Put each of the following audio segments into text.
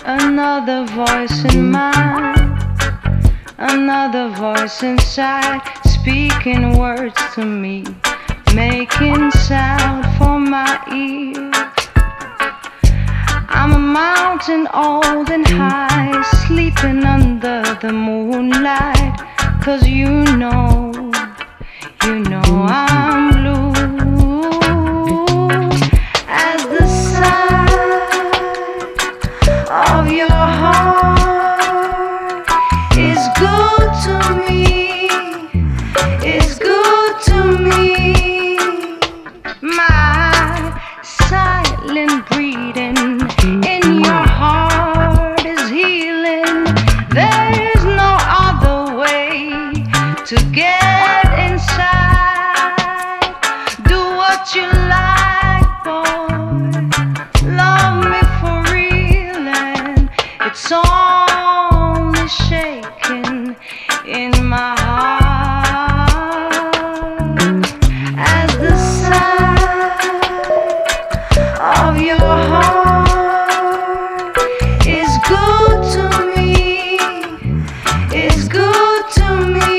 Another voice in mind, another voice inside, speaking words to me, making sound for my ear. I'm a mountain old and high, sleeping under the moonlight, 'cause you know I'm blue. As the side of your heart is good to me, is good to me. My silent breathing in your heart is healing. There's no other way to get inside. Do what you like, boy. Love me for real, and it's only shaking in my heart. As the side of your heart is good to me, is good to me.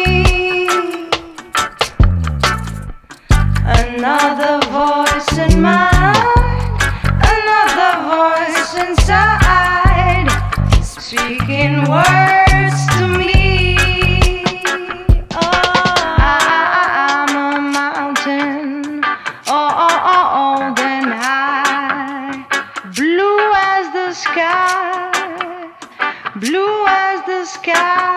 Another voice in mind, another voice inside, speaking words to me. I'm a mountain, old and high, blue as the sky, blue as the sky.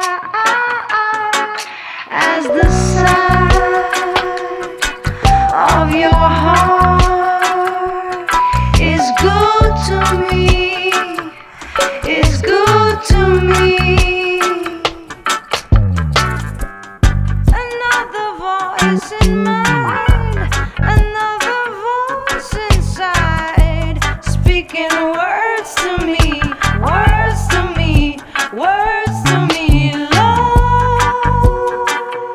As the side of your heart is good to me, is good to me. Another voice in mind, another voice inside, speaking words to me, words to me, words to me, love.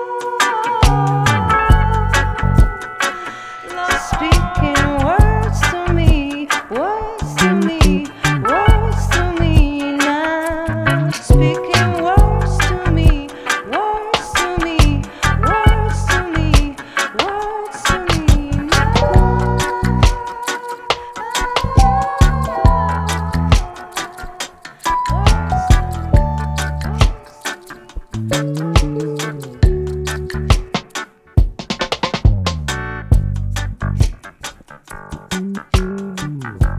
Speaking words to me, words to me, words to me now. Speaking words to me, words to me, words to me, words to me now.